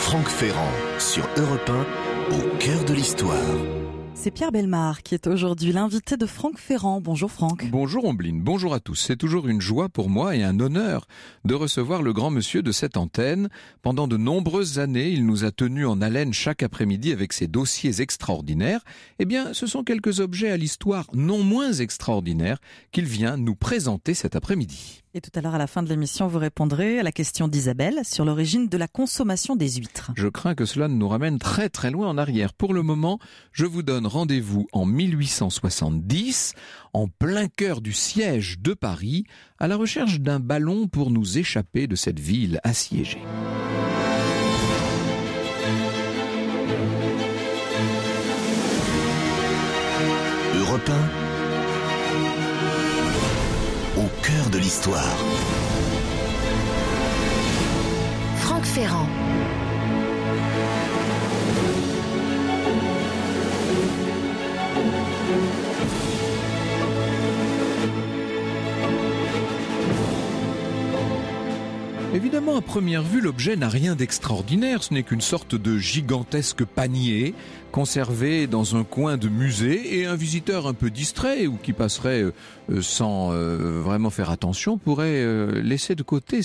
Franck Ferrand sur Europe 1, au cœur de l'histoire. C'est Pierre Bellemare qui est aujourd'hui l'invité de Franck Ferrand. Bonjour Franck. Bonjour Ombline, bonjour à tous. C'est toujours une joie pour moi et un honneur de recevoir le grand monsieur de cette antenne. Pendant de nombreuses années, il nous a tenus en haleine chaque après-midi avec ses dossiers extraordinaires. Eh bien, ce sont quelques objets à l'histoire non moins extraordinaires qu'il vient nous présenter cet après-midi. Et tout à l'heure, à la fin de l'émission, vous répondrez à la question d'Isabelle sur l'origine de la consommation des huîtres. Je crains que cela ne nous ramène très très loin en arrière. Pour le moment, je vous donne rendez-vous en 1870, en plein cœur du siège de Paris, à la recherche d'un ballon pour nous échapper de cette ville assiégée. Europe 1, au cœur de l'histoire. Franck Ferrand. Évidemment, à première vue, l'objet n'a rien d'extraordinaire. Ce n'est qu'une sorte de gigantesque panier conservé dans un coin de musée, et un visiteur un peu distrait ou qui passerait sans vraiment faire attention pourrait laisser de côté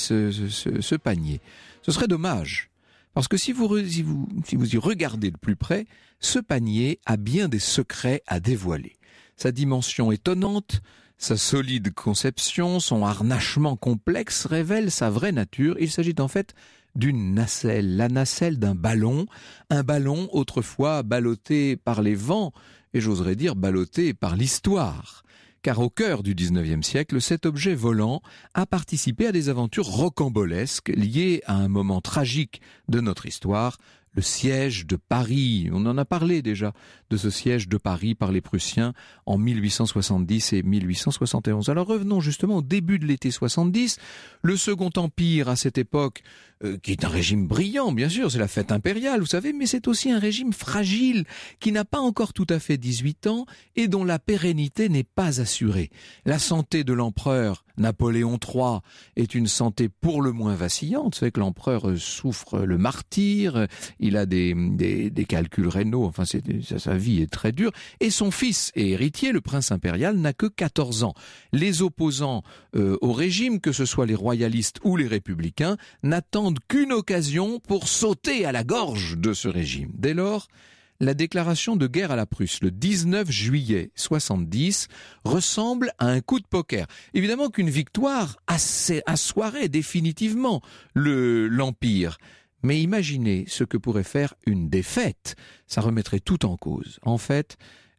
ce panier. Ce serait dommage, parce que si vous y regardez de plus près, ce panier a bien des secrets à dévoiler. Sa dimension étonnante, sa solide conception, son harnachement complexe révèlent sa vraie nature. Il s'agit en fait d'une nacelle, la nacelle d'un ballon, un ballon autrefois ballotté par les vents, et j'oserais dire ballotté par l'histoire. Car au cœur du 19e siècle, cet objet volant a participé à des aventures rocambolesques liées à un moment tragique de notre histoire, le siège de Paris. On en a parlé déjà de ce siège de Paris par les Prussiens en 1870 et 1871. Alors revenons justement au début de l'été 70. Le Second Empire à cette époque, qui est un régime brillant, bien sûr, c'est la fête impériale, vous savez, mais c'est aussi un régime fragile qui n'a pas encore tout à fait 18 ans et dont la pérennité n'est pas assurée. La santé de l'empereur Napoléon III est une santé pour le moins vacillante. Vous savez que l'empereur souffre le martyre, il a des calculs rénaux, enfin sa vie est très dure, et son fils et héritier, le prince impérial, n'a que 14 ans. Les opposants au régime, que ce soit les royalistes ou les républicains, n'attendent qu'une occasion pour sauter à la gorge de ce régime. Dès lors, la déclaration de guerre à la Prusse, le 19 juillet 70, ressemble à un coup de poker. Évidemment qu'une victoire assoirait définitivement l'Empire. Mais imaginez ce que pourrait faire une défaite. Ça remettrait tout en cause. En fait,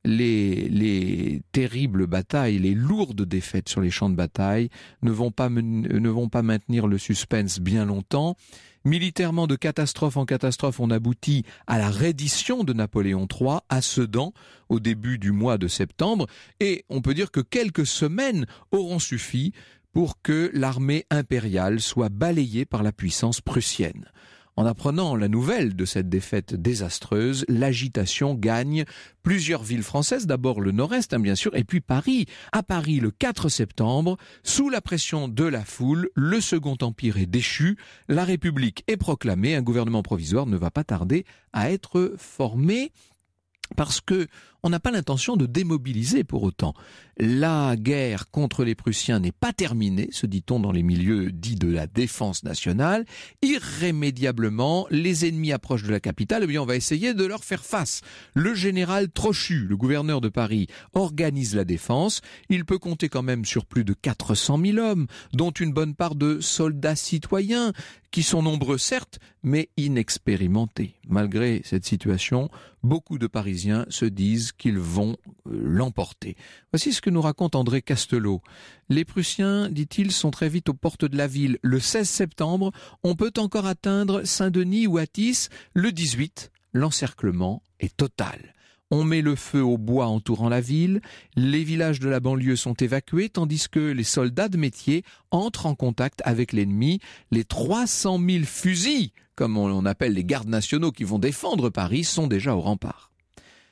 les terribles batailles, les lourdes défaites sur les champs de bataille ne vont pas maintenir le suspense bien longtemps. Militairement, de catastrophe en catastrophe, on aboutit à la reddition de Napoléon III à Sedan au début du mois de septembre, et on peut dire que quelques semaines auront suffi pour que l'armée impériale soit balayée par la puissance prussienne. En apprenant la nouvelle de cette défaite désastreuse, l'agitation gagne plusieurs villes françaises, d'abord le nord-est, bien sûr, et puis Paris. À Paris, le 4 septembre, sous la pression de la foule, le Second Empire est déchu, la République est proclamée, un gouvernement provisoire ne va pas tarder à être formé, parce que on n'a pas l'intention de démobiliser pour autant. La guerre contre les Prussiens n'est pas terminée, se dit-on dans les milieux dits de la défense nationale. Irrémédiablement, les ennemis approchent de la capitale, et bien on va essayer de leur faire face. Le général Trochu, le gouverneur de Paris, organise la défense. Il peut compter quand même sur plus de 400 000 hommes, dont une bonne part de soldats citoyens, qui sont nombreux certes, mais inexpérimentés. Malgré cette situation, beaucoup de Parisiens se disent qu'ils vont l'emporter. Voici ce que nous raconte André Castelot. Les Prussiens, dit-il, sont très vite aux portes de la ville. Le 16 septembre, on peut encore atteindre Saint-Denis ou Athis. Le 18, l'encerclement est total. On met le feu au bois entourant la ville, les villages de la banlieue sont évacués, tandis que les soldats de métier entrent en contact avec l'ennemi. Les 300 000 fusils, comme on appelle les gardes nationaux qui vont défendre Paris, sont déjà au rempart.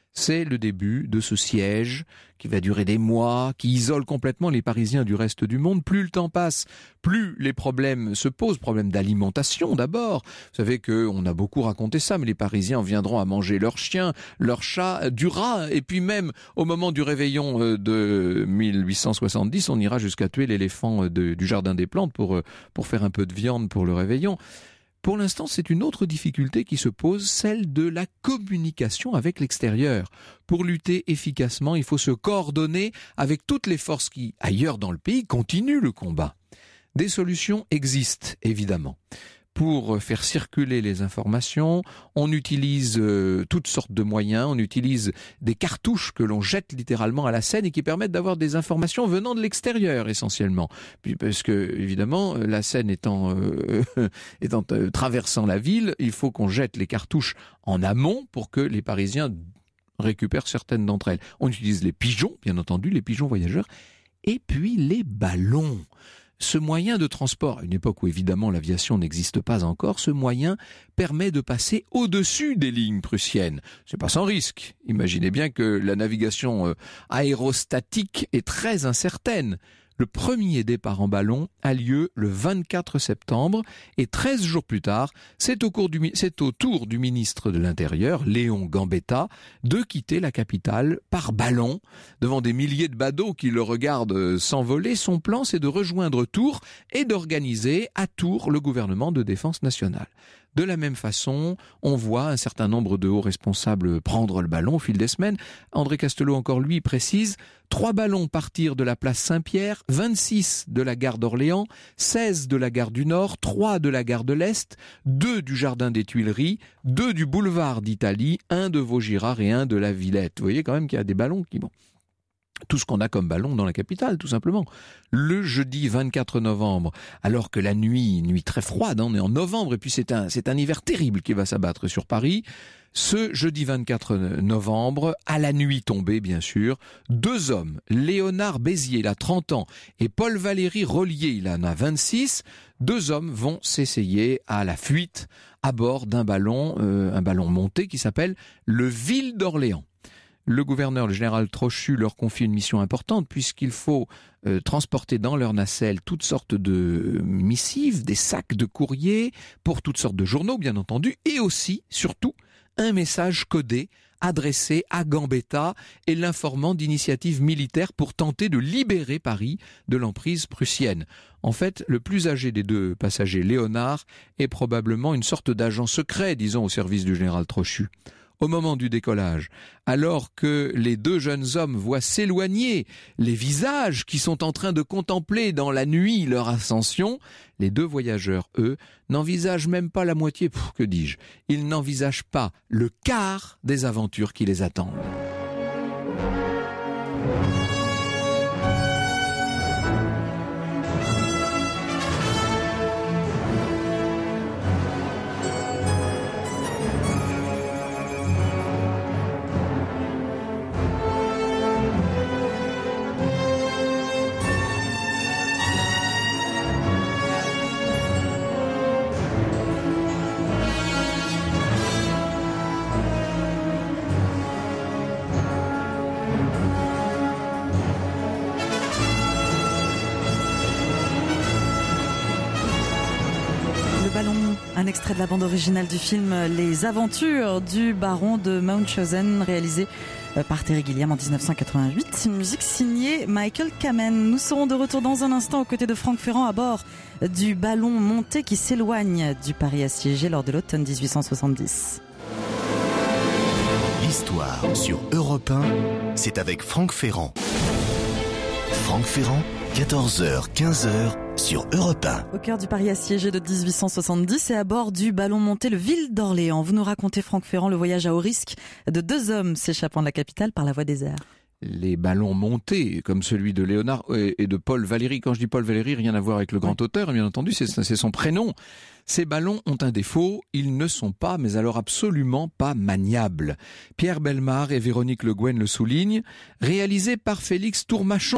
C'est le début de ce siège qui va durer des mois, qui isole complètement les Parisiens du reste du monde. Plus le temps passe, plus les problèmes se posent, problèmes d'alimentation d'abord. Vous savez qu'on a beaucoup raconté ça, mais les Parisiens viendront à manger leurs chiens, leurs chats, du rat, et puis même au moment du réveillon de 1870, on ira jusqu'à tuer l'éléphant du Jardin des Plantes pour faire un peu de viande pour le réveillon. Pour l'instant, c'est une autre difficulté qui se pose, celle de la communication avec l'extérieur. Pour lutter efficacement, il faut se coordonner avec toutes les forces qui, ailleurs dans le pays, continuent le combat. Des solutions existent, évidemment. Pour faire circuler les informations, on utilise toutes sortes de moyens, on utilise des cartouches que l'on jette littéralement à la Seine et qui permettent d'avoir des informations venant de l'extérieur essentiellement. Puis parce que évidemment, la Seine traversant la ville, il faut qu'on jette les cartouches en amont pour que les Parisiens récupèrent certaines d'entre elles. On utilise les pigeons, bien entendu, les pigeons voyageurs, et puis les ballons. Ce moyen de transport, à une époque où évidemment l'aviation n'existe pas encore, ce moyen permet de passer au-dessus des lignes prussiennes. C'est pas sans risque. Imaginez bien que la navigation aérostatique est très incertaine. Le premier départ en ballon a lieu le 24 septembre et 13 jours plus tard, c'est au tour du ministre de l'Intérieur, Léon Gambetta, de quitter la capitale par ballon. Devant des milliers de badauds qui le regardent s'envoler, son plan c'est de rejoindre Tours et d'organiser à Tours le gouvernement de défense nationale. De la même façon, on voit un certain nombre de hauts responsables prendre le ballon au fil des semaines. André Castelot, encore lui, précise 3 ballons partirent de la place Saint-Pierre, 26 de la gare d'Orléans, 16 de la gare du Nord, 3 de la gare de l'Est, 2 du Jardin des Tuileries, 2 du boulevard d'Italie, 1 de Vaugirard et 1 de la Villette. Vous voyez quand même qu'il y a des ballons qui... Tout ce qu'on a comme ballon dans la capitale, tout simplement. Le jeudi 24 novembre, alors que la nuit très froide, on est en novembre, et puis c'est un hiver terrible qui va s'abattre sur Paris. Ce jeudi 24 novembre, à la nuit tombée, bien sûr, 2 hommes, Léonard Bézier, il a 30 ans, et Paul Valéry Rollier, il en a 26, 2 hommes vont s'essayer à la fuite à bord d'un ballon monté qui s'appelle le Ville d'Orléans. Le gouverneur, le général Trochu, leur confie une mission importante puisqu'il faut transporter dans leur nacelle toutes sortes de missives, des sacs de courrier pour toutes sortes de journaux, bien entendu, et aussi, surtout, un message codé adressé à Gambetta et l'informant d'initiatives militaires pour tenter de libérer Paris de l'emprise prussienne. En fait, le plus âgé des 2 passagers, Léonard, est probablement une sorte d'agent secret, disons, au service du général Trochu. Au moment du décollage, alors que les 2 jeunes hommes voient s'éloigner les visages qui sont en train de contempler dans la nuit leur ascension, les 2 voyageurs, eux, n'envisagent même pas la moitié, que dis-je, ils n'envisagent pas le quart des aventures qui les attendent. Un extrait de la bande originale du film Les Aventures du Baron de Munchausen, réalisé par Terry Gilliam en 1988. Une musique signée Michael Kamen. Nous serons de retour dans un instant aux côtés de Franck Ferrand à bord du ballon monté qui s'éloigne du Paris assiégé lors de l'automne 1870. L'histoire sur Europe 1, c'est avec Franck Ferrand. Franck Ferrand, 14h, 15h sur Europe 1. Au cœur du Paris assiégé de 1870 et à bord du ballon monté le Ville d'Orléans. Vous nous racontez, Franck Ferrand, le voyage à haut risque de 2 hommes s'échappant de la capitale par la voie des airs. Les ballons montés, comme celui de Léonard et de Paul Valéry. Quand je dis Paul Valéry, rien à voir avec le grand auteur, bien entendu, c'est son prénom. Ces ballons ont un défaut, ils ne sont pas, mais alors absolument pas maniables. Pierre Bellemare et Véronique Le Guen le soulignent, réalisés par Félix Tourmachon,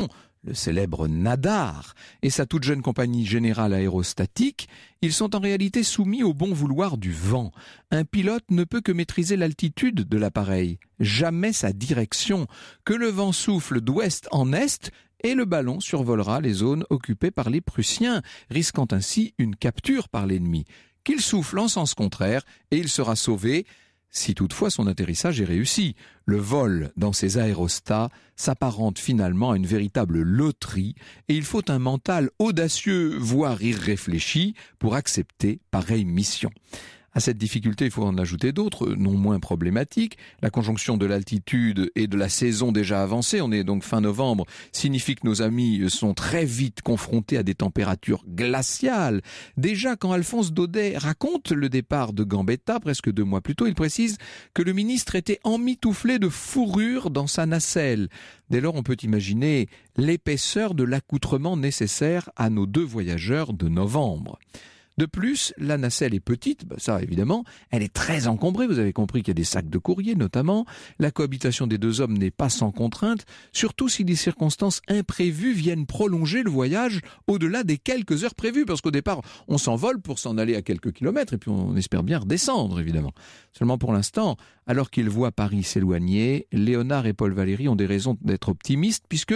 le célèbre Nadar, et sa toute jeune compagnie Générale Aérostatique, ils sont en réalité soumis au bon vouloir du vent. Un pilote ne peut que maîtriser l'altitude de l'appareil, jamais sa direction. Que le vent souffle d'ouest en est, et le ballon survolera les zones occupées par les Prussiens, risquant ainsi une capture par l'ennemi. Qu'il souffle en sens contraire, et il sera sauvé, si toutefois son atterrissage est réussi. Le vol dans ces aérostats s'apparente finalement à une véritable loterie et il faut un mental audacieux, voire irréfléchi, pour accepter pareille mission. À cette difficulté, il faut en ajouter d'autres, non moins problématiques. La conjonction de l'altitude et de la saison déjà avancée, on est donc fin novembre, signifie que nos amis sont très vite confrontés à des températures glaciales. Déjà, quand Alphonse Daudet raconte le départ de Gambetta, presque 2 mois plus tôt, il précise que le ministre était emmitouflé de fourrure dans sa nacelle. Dès lors, on peut imaginer l'épaisseur de l'accoutrement nécessaire à nos 2 voyageurs de novembre. De plus, la nacelle est petite, ça évidemment, elle est très encombrée, vous avez compris qu'il y a des sacs de courrier notamment, la cohabitation des 2 hommes n'est pas sans contrainte, surtout si des circonstances imprévues viennent prolonger le voyage au-delà des quelques heures prévues, parce qu'au départ, on s'envole pour s'en aller à quelques kilomètres, et puis on espère bien redescendre évidemment. Seulement pour l'instant, alors qu'ils voient Paris s'éloigner, Léonard et Paul Valéry ont des raisons d'être optimistes, puisque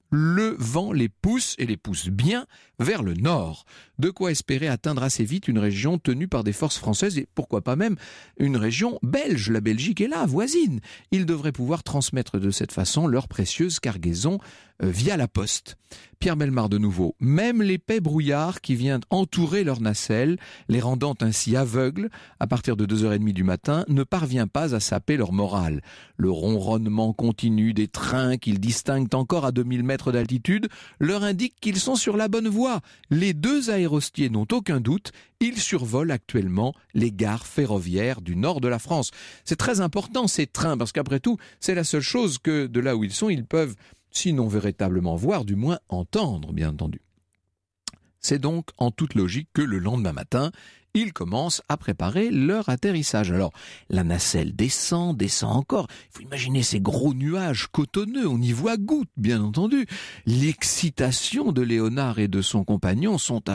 le vent les pousse, et les pousse bien, vers le nord. De quoi espérer atteindre assez vite une région tenue par des forces françaises et pourquoi pas même une région belge. La Belgique est là, voisine. Ils devraient pouvoir transmettre de cette façon leur précieuse cargaison via la poste. Pierre Bellemare de nouveau. Même l'épais brouillard qui vient entourer leur nacelle, les rendant ainsi aveugles, à partir de 2h30 du matin, ne parvient pas à saper leur morale. Le ronronnement continu des trains qu'ils distinguent encore à 2000 mètres d'altitude leur indique qu'ils sont sur la bonne voie. Les 2 aérostiers n'ont aucun doute, ils survolent actuellement les gares ferroviaires du nord de la France. C'est très important ces trains, parce qu'après tout, c'est la seule chose que de là où ils sont, ils peuvent, sinon véritablement voir, du moins entendre, bien entendu. C'est donc en toute logique que le lendemain matin, ils commencent à préparer leur atterrissage. Alors, la nacelle descend encore. Il faut imaginer ces gros nuages cotonneux, on y voit goutte, bien entendu. L'excitation de Léonard et de son compagnon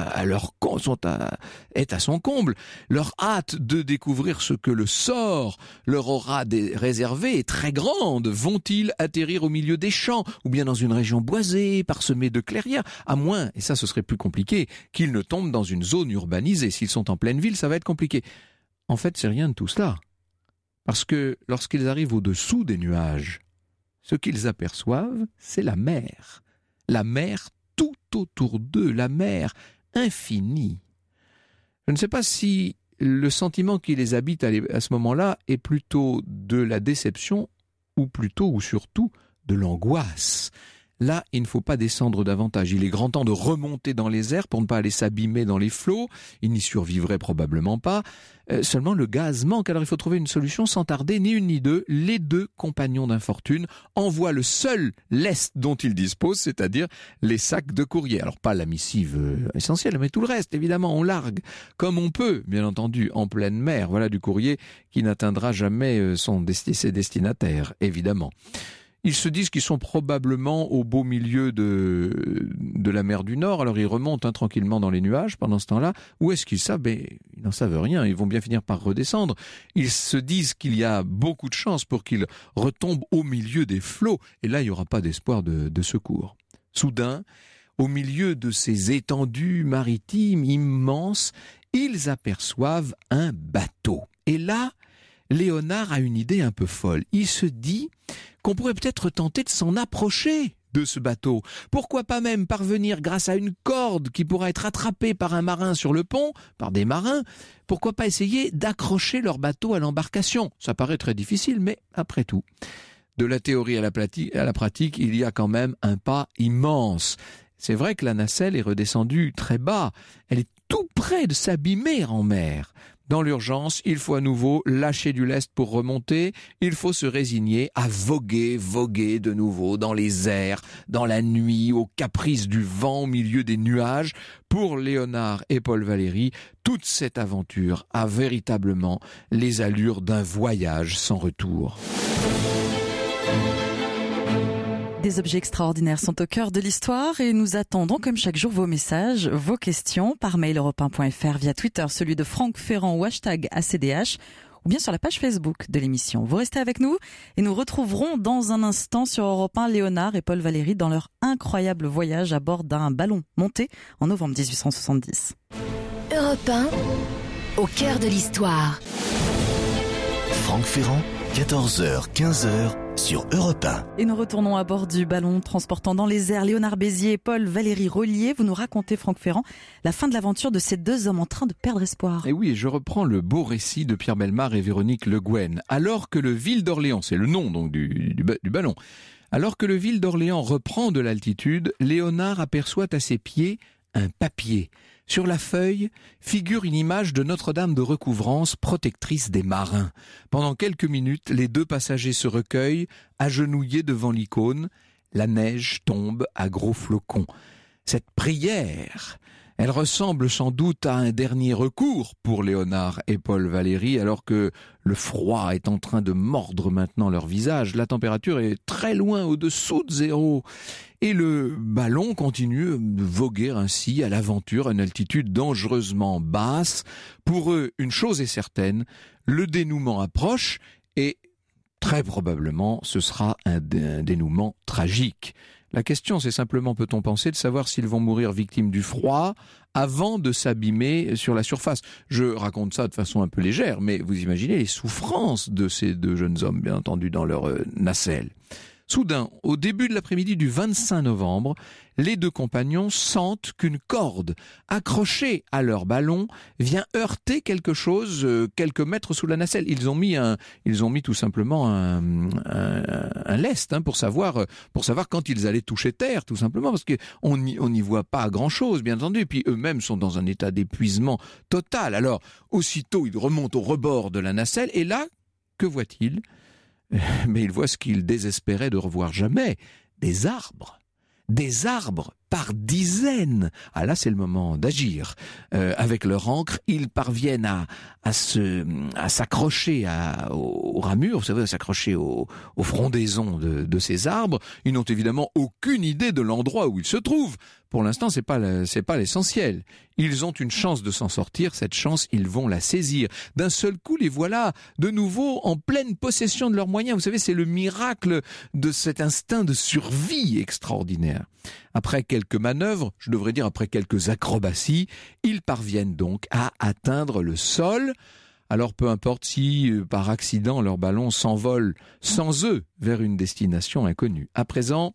est à son comble. Leur hâte de découvrir ce que le sort leur aura réservé est très grande. Vont-ils atterrir au milieu des champs, ou bien dans une région boisée, parsemée de clairières, à moins, et ça ce serait plus compliqué, qu'ils ne tombent dans une zone urbanisée. S'ils sont en pleine ville, ça va être compliqué. En fait, c'est rien de tout cela. Parce que lorsqu'ils arrivent au-dessous des nuages, ce qu'ils aperçoivent, c'est la mer. La mer tout autour d'eux, la mer infinie. Je ne sais pas si le sentiment qui les habite à ce moment-là est plutôt de la déception ou plutôt ou surtout de l'angoisse. Là, il ne faut pas descendre davantage. Il est grand temps de remonter dans les airs pour ne pas aller s'abîmer dans les flots. Il n'y survivrait probablement pas. Seulement, le gaz manque. Alors, il faut trouver une solution sans tarder. Ni une ni deux. Les 2 compagnons d'infortune envoient le seul lest dont ils disposent, c'est-à-dire les sacs de courrier. Alors, pas la missive essentielle, mais tout le reste, évidemment, on largue comme on peut, bien entendu, en pleine mer. Voilà du courrier qui n'atteindra jamais ses destinataires, évidemment. Ils se disent qu'ils sont probablement au beau milieu de la mer du Nord, alors ils remontent tranquillement dans les nuages pendant ce temps-là. Où est-ce qu'ils savent ? Ils n'en savent rien, ils vont bien finir par redescendre. Ils se disent qu'il y a beaucoup de chances pour qu'ils retombent au milieu des flots, et là il n'y aura pas d'espoir de secours. Soudain, au milieu de ces étendues maritimes immenses, ils aperçoivent un bateau. Et là, Léonard a une idée un peu folle. Il se dit qu'on pourrait peut-être tenter de s'en approcher de ce bateau. Pourquoi pas même parvenir, grâce à une corde qui pourra être attrapée par un marin sur le pont, par des marins, pourquoi pas essayer d'accrocher leur bateau à l'embarcation ? Ça paraît très difficile, mais après tout, de la théorie à la pratique, il y a quand même un pas immense. C'est vrai que la nacelle est redescendue très bas. Elle est tout près de s'abîmer en mer. Dans l'urgence, il faut à nouveau lâcher du lest pour remonter. Il faut se résigner à voguer de nouveau dans les airs, dans la nuit, aux caprices du vent au milieu des nuages. Pour Léonard et Paul Valéry, toute cette aventure a véritablement les allures d'un voyage sans retour. Des objets extraordinaires sont au cœur de l'histoire et nous attendons comme chaque jour vos messages, vos questions par mail europe1.fr, via Twitter, celui de Franck Ferrand ou hashtag ACDH, ou bien sur la page Facebook de l'émission. Vous restez avec nous et nous retrouverons dans un instant sur Europe 1 Léonard et Paul Valéry dans leur incroyable voyage à bord d'un ballon monté en novembre 1870. Europe 1, au cœur de l'histoire. Franck Ferrand, 14h, 15h sur Europe 1. Et nous retournons à bord du ballon transportant dans les airs Léonard Béziers et Paul Valéry Rollier. Vous nous racontez, Franck Ferrand, la fin de l'aventure de ces deux hommes en train de perdre espoir. Et oui, je reprends le beau récit de Pierre Bellemare et Véronique Le Guen. Alors que le Ville d'Orléans, c'est le nom donc du ballon, alors que le Ville d'Orléans reprend de l'altitude, Léonard aperçoit à ses pieds un papier. Sur la feuille figure une image de Notre-Dame de Recouvrance, protectrice des marins. Pendant quelques minutes, les deux passagers se recueillent, agenouillés devant l'icône. La neige tombe à gros flocons. Cette prière, elle ressemble sans doute à un dernier recours pour Léonard et Paul Valéry, alors que le froid est en train de mordre maintenant leur visage. La température est très loin au-dessous de zéro. Et le ballon continue de voguer ainsi à l'aventure à une altitude dangereusement basse. Pour eux, une chose est certaine, le dénouement approche et très probablement ce sera un dénouement tragique. La question, c'est simplement, peut-on penser, de savoir s'ils vont mourir victimes du froid avant de s'abîmer sur la surface. Je raconte ça de façon un peu légère, mais vous imaginez les souffrances de ces deux jeunes hommes, bien entendu, dans leur nacelle. Soudain, au début de l'après-midi du 25 novembre, les deux compagnons sentent qu'une corde accrochée à leur ballon vient heurter quelque chose quelques mètres sous la nacelle. Ils ont mis tout simplement un lest pour savoir quand ils allaient toucher terre, tout simplement, parce qu'on n'y voit pas grand-chose, bien entendu. Et puis eux-mêmes sont dans un état d'épuisement total. Alors, aussitôt, ils remontent au rebord de la nacelle et là, que voient-ils ? Mais il voit ce qu'il désespérait de revoir jamais, des arbres par dizaines. Ah là, c'est le moment d'agir. Avec leur ancre, ils parviennent à s'accrocher aux ramures, vous savez, à s'accrocher aux frondaisons de ces arbres. Ils n'ont évidemment aucune idée de l'endroit où ils se trouvent. Pour l'instant, c'est pas l'essentiel. Ils ont une chance de s'en sortir. Cette chance, ils vont la saisir. D'un seul coup, les voilà de nouveau en pleine possession de leurs moyens. Vous savez, c'est le miracle de cet instinct de survie extraordinaire. Après quelques manœuvres, je devrais dire après quelques acrobaties, ils parviennent donc à atteindre le sol. Alors peu importe si, par accident, leur ballon s'envole sans eux vers une destination inconnue. À présent,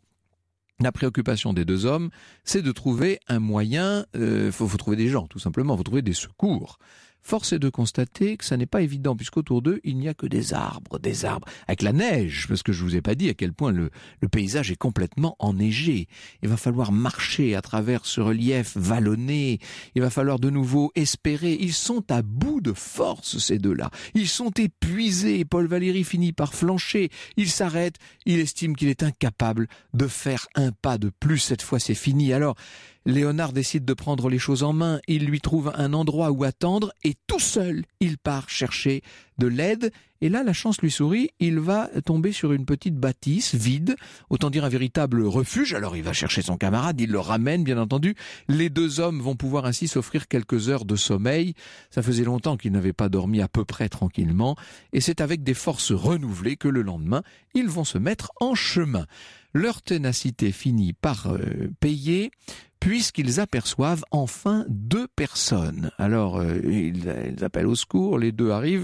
la préoccupation des deux hommes, c'est de trouver un moyen, faut trouver des gens, tout simplement, faut trouver des secours. Force est de constater que ça n'est pas évident, puisqu'autour d'eux, il n'y a que des arbres, avec la neige, parce que je vous ai pas dit à quel point le paysage est complètement enneigé. Il va falloir marcher à travers ce relief vallonné, il va falloir de nouveau espérer. Ils sont à bout de force, ces deux-là. Ils sont épuisés. Paul Valéry finit par flancher. Il s'arrête, il estime qu'il est incapable de faire un pas de plus. Cette fois, c'est fini. Alors, Léonard décide de prendre les choses en main. Il lui trouve un endroit où attendre et tout seul, il part chercher de l'aide. Et là, la chance lui sourit. Il va tomber sur une petite bâtisse vide, autant dire un véritable refuge. Alors il va chercher son camarade, il le ramène, bien entendu. Les deux hommes vont pouvoir ainsi s'offrir quelques heures de sommeil. Ça faisait longtemps qu'ils n'avaient pas dormi à peu près tranquillement. Et c'est avec des forces renouvelées que le lendemain, ils vont se mettre en chemin. Leur ténacité finit par payer, puisqu'ils aperçoivent enfin deux personnes. Alors, ils appellent au secours, les deux arrivent,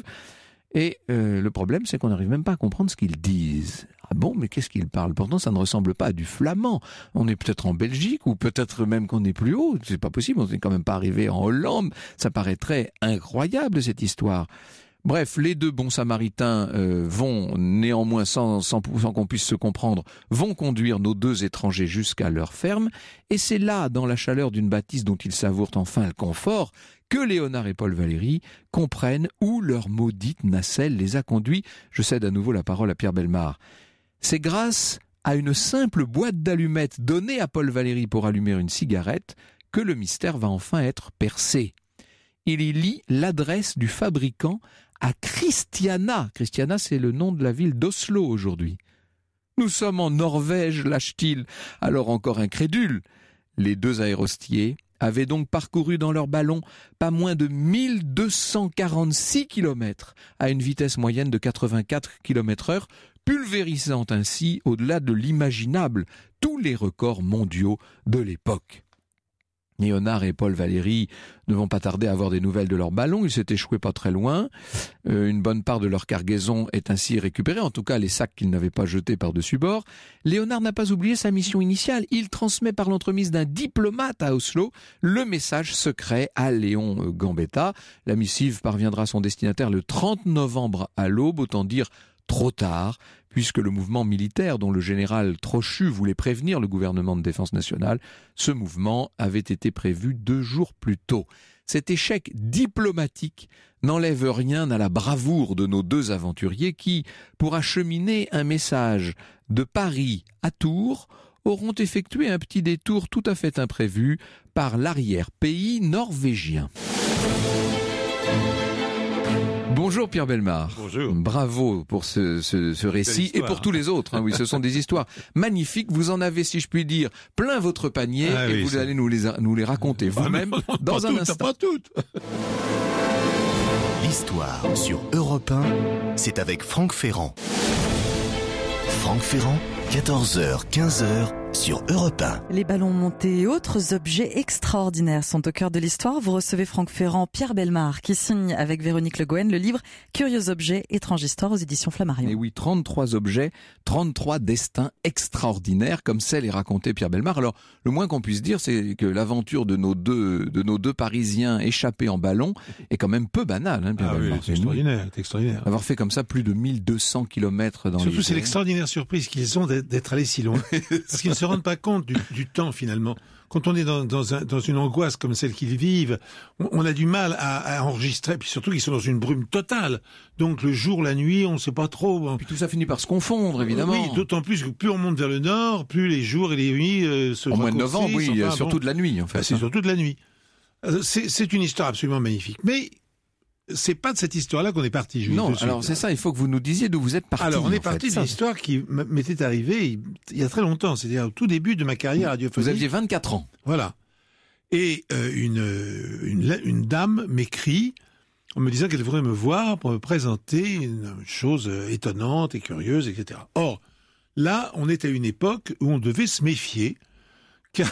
et le problème, c'est qu'on n'arrive même pas à comprendre ce qu'ils disent. Ah bon, mais qu'est-ce qu'ils parlent ? Pourtant, ça ne ressemble pas à du flamand. On est peut-être en Belgique, ou peut-être même qu'on est plus haut. C'est pas possible, on n'est quand même pas arrivé en Hollande. Ça paraîtrait incroyable, cette histoire. Bref, les deux bons samaritains vont néanmoins, sans qu'on puisse se comprendre, vont conduire nos deux étrangers jusqu'à leur ferme. Et c'est là, dans la chaleur d'une bâtisse dont ils savourent enfin le confort, que Léonard et Paul Valéry comprennent où leur maudite nacelle les a conduits. Je cède à nouveau la parole à Pierre Bellemare. C'est grâce à une simple boîte d'allumettes donnée à Paul Valéry pour allumer une cigarette que le mystère va enfin être percé. Il y lit l'adresse du fabricant à Christiania. Christiania, c'est le nom de la ville d'Oslo aujourd'hui. Nous sommes en Norvège, lâche-t-il, alors encore incrédule. Les deux aérostiers avaient donc parcouru dans leur ballon pas moins de 1246 km à une vitesse moyenne de 84 km/h, pulvérisant ainsi, au-delà de l'imaginable, tous les records mondiaux de l'époque. Léonard et Paul Valéry ne vont pas tarder à avoir des nouvelles de leur ballon. Ils s'est échoué pas très loin. Une bonne part de leur cargaison est ainsi récupérée, en tout cas les sacs qu'ils n'avaient pas jetés par-dessus bord. Léonard n'a pas oublié sa mission initiale. Il transmet par l'entremise d'un diplomate à Oslo le message secret à Léon Gambetta. La missive parviendra à son destinataire le 30 novembre à l'aube, autant dire trop tard, puisque le mouvement militaire dont le général Trochu voulait prévenir le gouvernement de défense nationale, ce mouvement avait été prévu 2 jours plus tôt. Cet échec diplomatique n'enlève rien à la bravoure de nos deux aventuriers qui, pour acheminer un message de Paris à Tours, auront effectué un petit détour tout à fait imprévu par l'arrière-pays norvégien. Bonjour Pierre Bellemare. Bonjour. Bravo pour ce récit et pour tous les autres. Oui, ce sont des histoires magnifiques. Vous en avez, si je puis dire, plein votre panier et vous allez nous les raconter vous-même dans un instant. Pas toutes. L'histoire sur Europe 1, c'est avec Franck Ferrand. Franck Ferrand, 14h, 15h sur Europe 1. Les ballons montés et autres objets extraordinaires sont au cœur de l'histoire. Vous recevez Franck Ferrand, Pierre Bellemare, qui signe avec Véronique Le Gouen le livre Curieux objets, étrange histoire aux éditions Flammarion. Et oui, 33 objets, 33 destins extraordinaires, comme celle est racontée Pierre Bellemare. Alors, le moins qu'on puisse dire, c'est que l'aventure de nos deux Parisiens échappés en ballon est quand même peu banale, hein, Pierre Bellemare. C'est extraordinaire. Avoir fait comme ça plus de 1200 km dans les... Surtout, c'est l'extraordinaire surprise qu'ils ont d'être allés si loin. Parce qu'ils ne se rendent pas compte du temps, finalement. Quand on est dans une angoisse comme celle qu'ils vivent, on a du mal à enregistrer, puis surtout qu'ils sont dans une brume totale. Donc le jour, la nuit, on ne sait pas trop. Puis tout ça finit par se confondre, évidemment. Oui, d'autant plus que plus on monte vers le nord, plus les jours et les nuits se raccourcissent. Au mois de novembre, oui, surtout de la nuit, en fait. C'est surtout de la nuit. C'est une histoire absolument magnifique. Mais c'est pas de cette histoire-là qu'on est parti. Non, alors c'est ça, il faut que vous nous disiez d'où vous êtes parti. Alors on est parti d'une histoire qui m'était arrivée il y a très longtemps, c'est-à-dire au tout début de ma carrière radiophonique. Vous aviez 24 ans. Voilà. Et une dame m'écrit en me disant qu'elle voudrait me voir pour me présenter une chose étonnante et curieuse, etc. Or, là, on est à une époque où on devait se méfier, car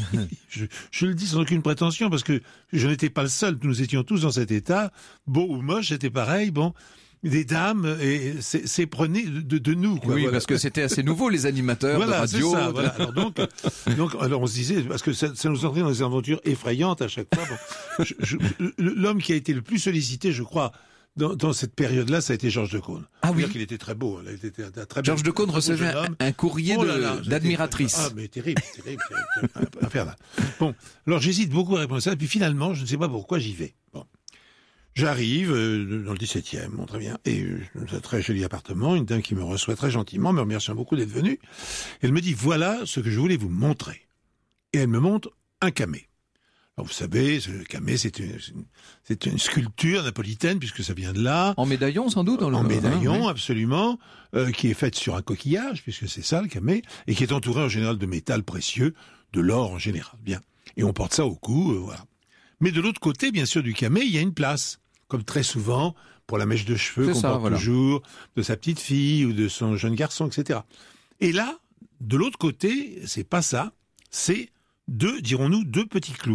je le dis sans aucune prétention, parce que je n'étais pas le seul, nous étions tous dans cet état, beau ou moche, c'était pareil, bon, des dames, et s'éprenaient de nous, quoi. Oui, voilà. parce que c'était assez nouveau, les animateurs de radio. C'est ça, voilà. Alors donc, on se disait, parce que ça nous entrait dans des aventures effrayantes à chaque fois. Bon, l'homme qui a été le plus sollicité, je crois, dans cette période-là, ça a été Georges de Caunes. Ah oui. Il était très beau. Il était très Georges de Caunes recevait un courrier d'admiratrice. Ah, mais terrible. Infernal. Bon, alors j'hésite beaucoup à répondre à ça, et puis finalement, je ne sais pas pourquoi j'y vais. Bon. J'arrive dans le 17e, bon, très bien, et un très joli appartement, une dame qui me reçoit très gentiment, me remerciant beaucoup d'être venue. Elle me dit, voilà ce que je voulais vous montrer. Et elle me montre un camée. Alors vous savez, le camée, c'est une sculpture napolitaine, puisque ça vient de là. En médaillon, sans doute, en médaillon, oui. Absolument, qui est faite sur un coquillage, puisque c'est ça, le camée, et qui est entouré en général de métal précieux, de l'or en général. Bien. Et on porte ça au cou, voilà. Mais de l'autre côté, bien sûr, du camée, il y a une place. Comme très souvent, pour la mèche de cheveux qu'on porte toujours, de sa petite fille ou de son jeune garçon, etc. Et là, de l'autre côté, c'est pas ça, c'est deux petits clous.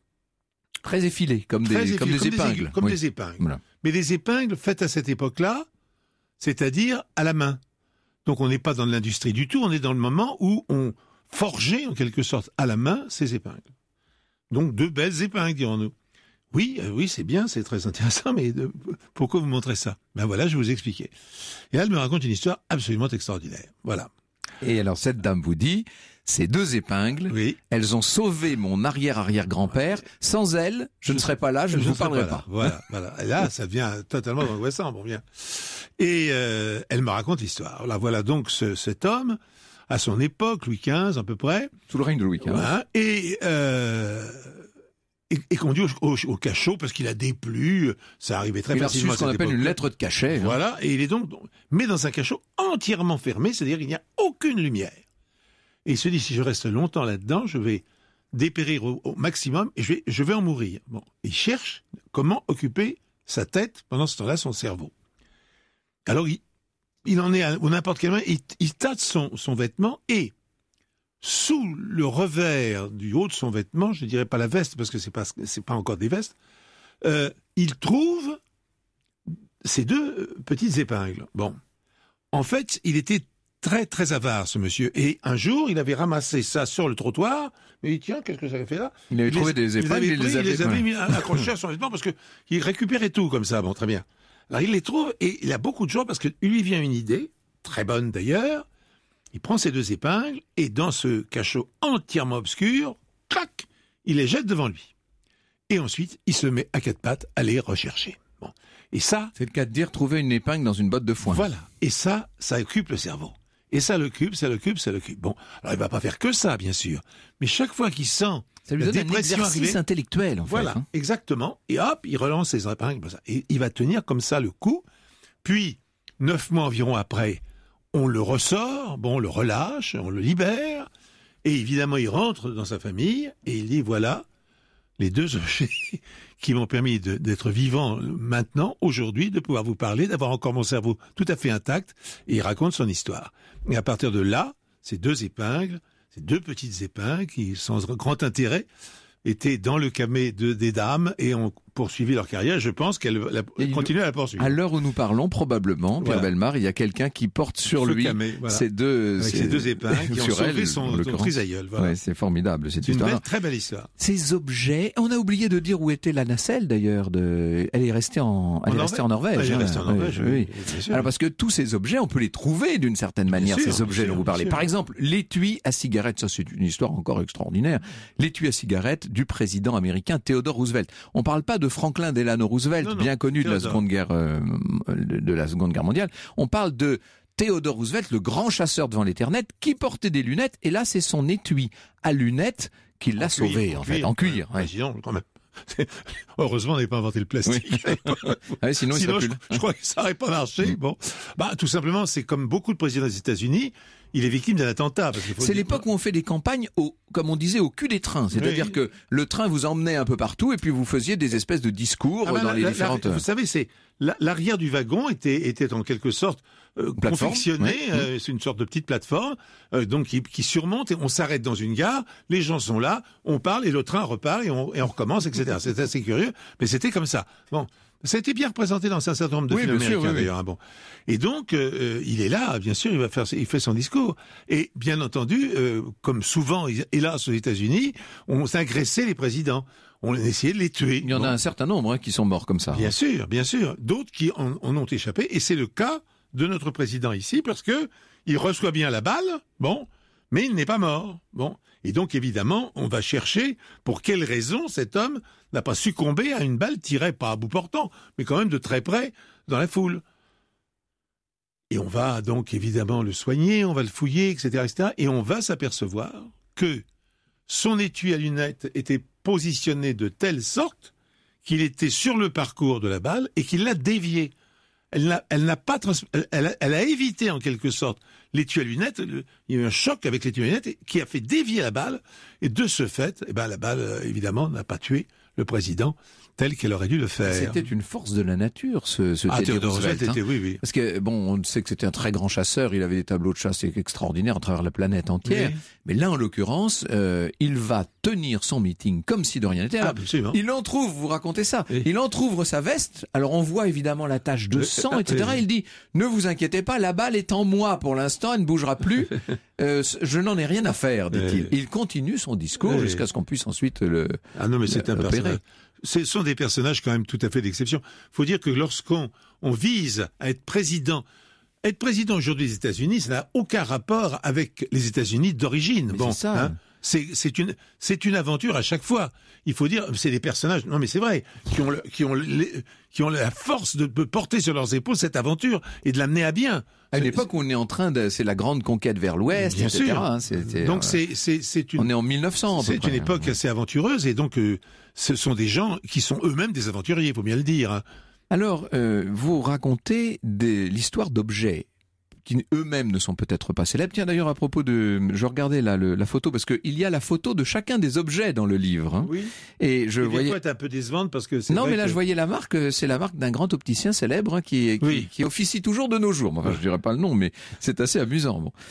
Très effilés, comme des épingles. Comme des épingles. Voilà. Mais des épingles faites à cette époque-là, c'est-à-dire à la main. Donc on n'est pas dans l'industrie du tout, on est dans le moment où on forgeait, en quelque sorte, à la main, ces épingles. Donc deux belles épingles, dirons-nous. Oui, c'est bien, c'est très intéressant, mais pourquoi vous montrez ça? Ben voilà, je vais vous expliquer. Et là, elle me raconte une histoire absolument extraordinaire. Voilà. Et alors, cette dame vous dit, ces deux épingles, oui. Elles ont sauvé mon arrière-arrière-grand-père. Sans elles, je ne serais pas là, je ne vous parlerai pas. Voilà. Et là, ça devient totalement angoissant, bon bien. Et elle me raconte l'histoire. Là, voilà donc cet homme, à son époque, Louis XV à peu près. Sous le règne de Louis XV. Voilà, et est conduit au cachot parce qu'il a déplu. Ça arrivait très il a reçu facilement. ce qu'on appelle une lettre de cachet. Voilà, et il est donc mais dans un cachot entièrement fermé, c'est-à-dire qu'il n'y a aucune lumière. Et il se dit, si je reste longtemps là-dedans, je vais dépérir au maximum et je vais en mourir. Bon, il cherche comment occuper sa tête pendant ce temps-là, son cerveau. Alors il en est à n'importe quel moment, il tâte son vêtement et sous le revers du haut de son vêtement, je dirais pas la veste parce que c'est pas encore des vestes, il trouve ces deux petites épingles. Bon, en fait, il était très très avare ce monsieur et un jour il avait ramassé ça sur le trottoir. Mais il dit, tiens, qu'est-ce que ça avait fait là? Il avait trouvé des épingles, il les avait mis accrochées à son vêtement parce que il récupérait tout comme ça. Bon, très bien. Alors il les trouve et il a beaucoup de joie parce que lui vient une idée très bonne d'ailleurs. Il prend ces deux épingles et dans ce cachot entièrement obscur, clac, il les jette devant lui. Et ensuite, il se met à quatre pattes à les rechercher. Bon. Et ça... C'est le cas de dire trouver une épingle dans une botte de foin. Voilà. Et ça occupe le cerveau. Et ça l'occupe. Bon, alors il va pas faire que ça, bien sûr. Mais chaque fois qu'il sent ça lui la donne un dépression exercice arriver, intellectuel, en voilà, fait. Hein. Exactement. Et hop, il relance ses épingles. Et il va tenir comme ça le coup. Puis, 9 mois environ après, on le ressort, bon, on le relâche, on le libère. Et évidemment, il rentre dans sa famille et il dit, voilà, les deux objets qui m'ont permis d'être vivant maintenant, aujourd'hui, de pouvoir vous parler, d'avoir encore mon cerveau tout à fait intact. Et il raconte son histoire. Et à partir de là, ces deux épingles, ces deux petites épingles qui, sans grand intérêt, étaient dans le camé des dames et ont poursuivi leur carrière. Je pense qu'elle continue à la poursuivre. À l'heure où nous parlons, probablement, Pierre Bellemare, il y a quelqu'un qui porte sur lui camé, voilà, ces deux épingles qui ont sauvé son trisaïeul. Voilà. Ouais, c'est formidable cette histoire. C'est une très belle histoire. Ces objets, on a oublié de dire où était la nacelle d'ailleurs. Elle est restée en Norvège. Elle est restée en Norvège, oui. Alors parce que tous ces objets, on peut les trouver d'une certaine manière, ces objets dont vous parlez. Par exemple, l'étui à cigarette, ça c'est une histoire encore extraordinaire. L'étui à cigarette du président américain Theodore Roosevelt. On parle pas de Franklin Delano Roosevelt, bien connu de la Seconde Guerre mondiale. On parle de Theodore Roosevelt, le grand chasseur devant l'éternel, qui portait des lunettes. Et là, c'est son étui à lunettes qui l'a sauvé, en cuir. Ouais. Sinon, quand même. Heureusement, on n'avait pas inventé le plastique. Oui. Sinon je crois que ça n'aurait pas marché. Bon, tout simplement, c'est comme beaucoup de présidents des États-Unis, il est victime d'un attentat. C'est l'époque où on fait des campagnes comme on disait, au cul des trains. C'est-à-dire que le train vous emmenait un peu partout et puis vous faisiez des espèces de discours dans les différentes... Vous savez, l'arrière du wagon était en quelque sorte confectionné. C'est une sorte de petite plateforme donc qui surmonte et on s'arrête dans une gare, les gens sont là, on parle et le train repart et on recommence, etc. C'est assez curieux, mais c'était comme ça. Bon. Ça a été bien représenté dans un certain nombre de films américains d'ailleurs. Hein, bon. Et donc, il est là, bien sûr, il fait son discours. Et bien entendu, comme souvent, hélas, aux États-Unis, on s'agressait les présidents. On essayait de les tuer. Il y en a un certain nombre qui sont morts comme ça. Bien sûr, bien sûr. D'autres qui en ont échappé. Et c'est le cas de notre président ici, parce que il reçoit bien la balle, mais il n'est pas mort. Bon. Et donc, évidemment, on va chercher pour quelle raison cet homme n'a pas succombé à une balle tirée, pas à bout portant, mais quand même de très près dans la foule. Et on va donc évidemment le soigner, on va le fouiller, etc. Et on va s'apercevoir que son étui à lunettes était positionné de telle sorte qu'il était sur le parcours de la balle et qu'il l'a dévié. Elle a évité en quelque sorte l'étui à lunettes. Il y a eu un choc avec l'étui à lunettes qui a fait dévier la balle. Et de ce fait, la balle, évidemment, n'a pas tué le président tel qu'elle aurait dû le faire. C'était une force de la nature, ce Theodore Roosevelt. Oui. Parce que, on sait que c'était un très grand chasseur, il avait des tableaux de chasse extraordinaires à travers la planète entière. Oui. Mais là, en l'occurrence, il va tenir son meeting comme si de rien n'était. Absolument. Il entrouvre, vous racontez ça, il entrouvre sa veste, alors on voit évidemment la tache de sang, etc. Il dit, ne vous inquiétez pas, la balle est en moi pour l'instant, elle ne bougera plus. Je n'en ai rien à faire, dit-il. Il continue son discours jusqu'à ce qu'on puisse ensuite le mais c'est un personnage. Ce sont des personnages quand même tout à fait d'exception. Il faut dire que lorsqu'on vise à être président aujourd'hui des États-Unis, ça n'a aucun rapport avec les États-Unis d'origine. C'est ça. C'est une aventure à chaque fois. Il faut dire, c'est des personnages, non mais c'est vrai, qui ont la force de porter sur leurs épaules cette aventure et de l'amener à bien. À une époque où on est en train c'est la grande conquête vers l'Ouest, bien etc. sûr. Hein, donc on est en 1900. C'est une époque assez aventureuse et donc ce sont des gens qui sont eux-mêmes des aventuriers, faut bien le dire. Hein. Alors, vous racontez l'histoire d'objets qui eux-mêmes ne sont peut-être pas célèbres. Tiens, d'ailleurs, à propos je regardais là la photo, parce qu'il y a la photo de chacun des objets dans le livre. Hein. Oui. Et je voyais... Des fois, être un peu décevante parce que c'est non, vrai mais là, que... je voyais la marque, c'est la marque d'un grand opticien célèbre hein, qui officie toujours de nos jours. Enfin, je dirais pas le nom, mais c'est assez amusant. Bon.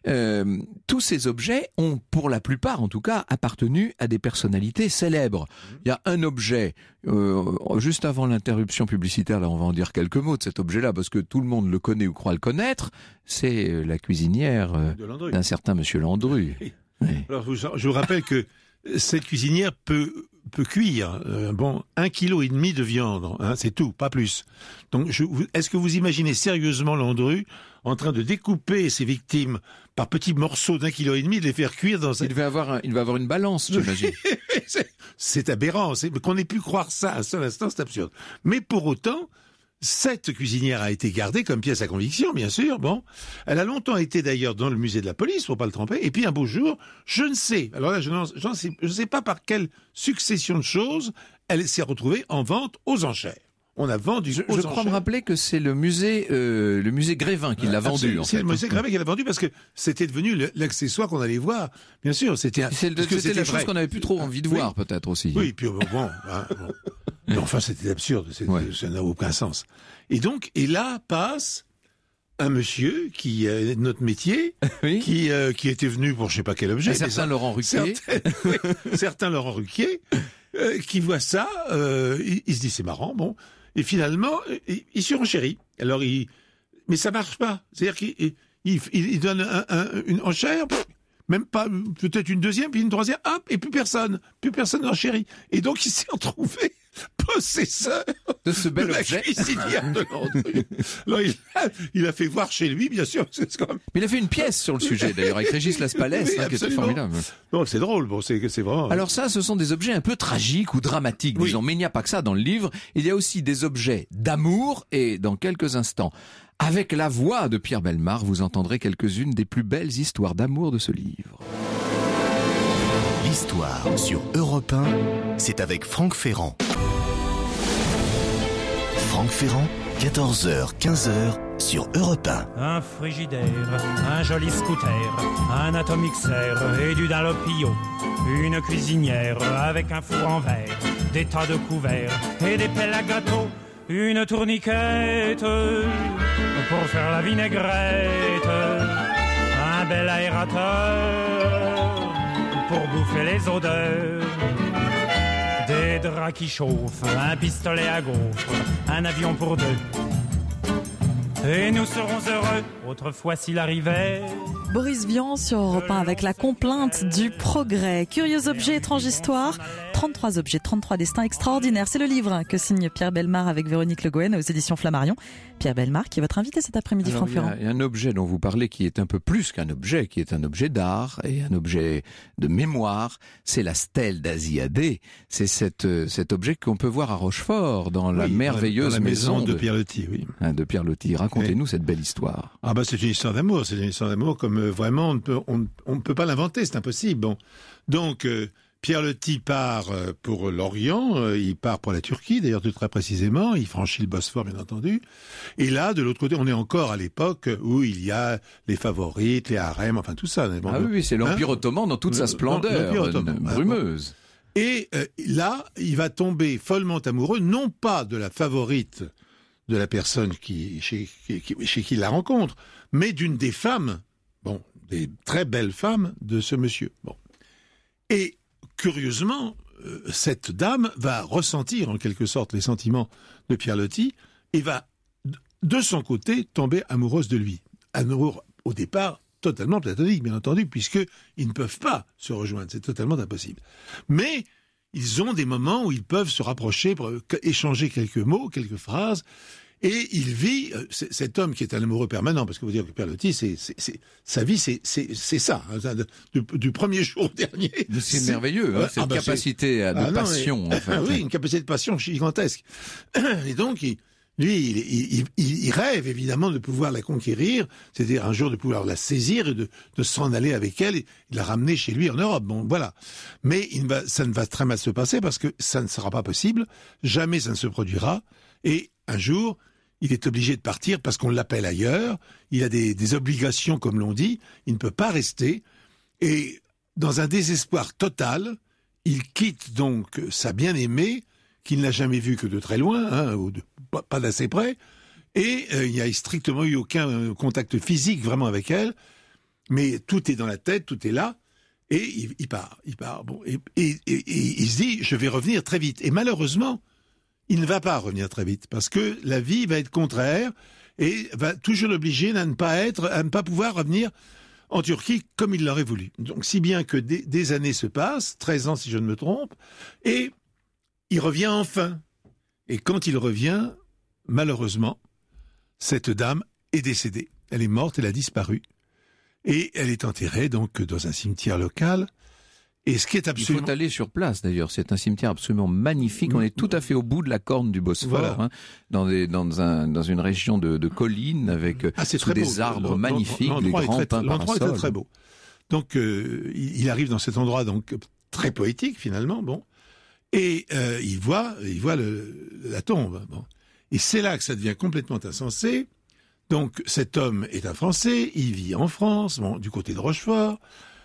Tous ces objets ont, pour la plupart en tout cas, appartenu à des personnalités célèbres. Il y a un objet, juste avant l'interruption publicitaire, là on va en dire quelques mots de cet objet-là, parce que tout le monde le connaît ou croit le connaître, c'est la cuisinière d'un certain monsieur Landru. Oui. Oui. Alors, je vous rappelle que cette cuisinière peut cuire 1,5 kg de viande, hein, c'est tout, pas plus. Donc, est-ce que vous imaginez sérieusement Landru en train de découper ses victimes par petits morceaux d'1,5 kg et de les faire cuire dans Il va avoir une balance, j'imagine. C'est aberrant, qu'on ait pu croire ça à un seul instant, c'est absurde. Mais pour autant, cette cuisinière a été gardée comme pièce à conviction, bien sûr. Bon, elle a longtemps été d'ailleurs dans le musée de la police pour pas le tromper. Et puis un beau jour, je ne sais. Alors là, je ne sais pas par quelle succession de choses elle s'est retrouvée en vente aux enchères. On a vendu aux enchères. Je crois me rappeler que c'est le musée Grévin qui l'a vendu. C'est le musée Grévin qui l'a vendu parce que c'était devenu l'accessoire qu'on allait voir. Bien sûr, c'était la chose qu'on avait plus trop envie de voir, peut-être aussi. Oui, puis bon. Mais enfin, c'était absurde, ça n'a aucun sens. Et là passe un monsieur qui est notre métier, oui. qui était venu pour je sais pas quel objet. Certains Laurent Ruquier. Certains Laurent Ruquier, qui voit ça, il se dit c'est marrant, bon. Et finalement, il surenchérit. Alors mais ça marche pas. C'est-à-dire qu'il donne une enchère. Même pas, peut-être une deuxième, puis une troisième, hop, et plus personne n'enchérit. Et donc il s'est retrouvé possesseur de ce bel objet. Cuisinière de Landru. Alors il a fait voir chez lui, bien sûr. C'est quand même... Mais il a fait une pièce sur le sujet, d'ailleurs, avec Régis Laspalès, oui, qui était formidable. Non, c'est drôle, c'est vraiment... Alors ça, ce sont des objets un peu tragiques ou dramatiques, disons. Mais il n'y a pas que ça dans le livre. Il y a aussi des objets d'amour, et dans quelques instants, avec la voix de Pierre Bellemare, vous entendrez quelques-unes des plus belles histoires d'amour de ce livre. L'histoire sur Europe 1, c'est avec Franck Ferrand. Franck Ferrand, 14h, 15h sur Europe 1. Un frigidaire, un joli scooter, un atomixer et du Dunlopio. Une cuisinière avec un four en verre, des tas de couverts et des pelles à gâteau. Une tourniquette pour faire la vinaigrette, un bel aérateur pour bouffer les odeurs, des draps qui chauffent, un pistolet à gaufres, un avion pour deux. Et nous serons heureux autrefois s'il arrivait. Boris Vian sur Europe 1 avec la complainte du progrès. Curieux objets, étrange histoire. 33 objets, 33 destins extraordinaires. C'est le livre que signe Pierre Bellemare avec Véronique Le Gouen aux éditions Flammarion. Pierre Bellemare qui est votre invité cet après-midi, Franck Ferrand. Il y a un objet dont vous parlez qui est un peu plus qu'un objet, qui est un objet d'art et un objet de mémoire. C'est la stèle d'Asiadé. C'est cet objet qu'on peut voir à Rochefort dans la merveilleuse dans la maison de de Pierre Loti, oui. De Pierre Loti. Racontez-nous cette belle histoire. Ah c'est une histoire d'amour. C'est une histoire d'amour comme vraiment on ne peut pas l'inventer. C'est impossible. Bon, donc. Pierre Loti part pour l'Orient, il part pour la Turquie, d'ailleurs tout très précisément, il franchit le Bosphore bien entendu. Et là, de l'autre côté, on est encore à l'époque où il y a les favorites, les harems, enfin tout ça. Ah oui, c'est l'Empire ottoman dans toute sa splendeur brumeuse. Et là, il va tomber follement amoureux, non pas de la favorite de la personne chez qui il la rencontre, mais d'une des femmes, des très belles femmes de ce monsieur. Bon. Et curieusement, cette dame va ressentir en quelque sorte les sentiments de Pierre Loti et va, de son côté, tomber amoureuse de lui. Amour, au départ, totalement platonique, bien entendu, puisqu'ils ne peuvent pas se rejoindre. C'est totalement impossible. Mais ils ont des moments où ils peuvent se rapprocher pour échanger quelques mots, quelques phrases. Et il vit, cet homme qui est un amoureux permanent, parce que vous dire que Pierre Loti, sa vie, c'est ça, hein, du premier jour au dernier. C'est merveilleux, hein, cette capacité de passion, en fait. Oui, une capacité de passion gigantesque. Et donc, il rêve évidemment de pouvoir la conquérir, c'est-à-dire un jour de pouvoir la saisir et de s'en aller avec elle et de la ramener chez lui en Europe. Bon, voilà. Mais ça ne va très mal se passer parce que ça ne sera pas possible. Jamais ça ne se produira. Et un jour, il est obligé de partir parce qu'on l'appelle ailleurs. Il a des obligations, comme l'on dit. Il ne peut pas rester. Et dans un désespoir total, il quitte donc sa bien-aimée, qu'il n'a jamais vue que de très loin, hein, ou pas d'assez près. Et il n'y a strictement eu aucun contact physique vraiment avec elle. Mais tout est dans la tête, tout est là. Et il part. Bon, et il se dit, je vais revenir très vite. Et malheureusement, il ne va pas revenir très vite parce que la vie va être contraire et va toujours l'obliger à ne pas pouvoir revenir en Turquie comme il l'aurait voulu. Donc si bien que des années se passent, 13 ans si je ne me trompe, et il revient enfin. Et quand il revient, malheureusement, cette dame est décédée. Elle est morte, elle a disparu. Et elle est enterrée donc dans un cimetière local. Et ce qui est absolument... Il faut aller sur place d'ailleurs, c'est un cimetière absolument magnifique, on est tout à fait au bout de la corne du Bosphore, voilà. Hein, dans une région de collines avec sous des arbres magnifiques, des grands pins parasols. L'endroit est très beau. Donc il arrive dans cet endroit donc très poétique finalement, bon, et il voit la tombe. Bon. Et c'est là que ça devient complètement insensé. Donc cet homme est un Français, il vit en France, bon, du côté de Rochefort.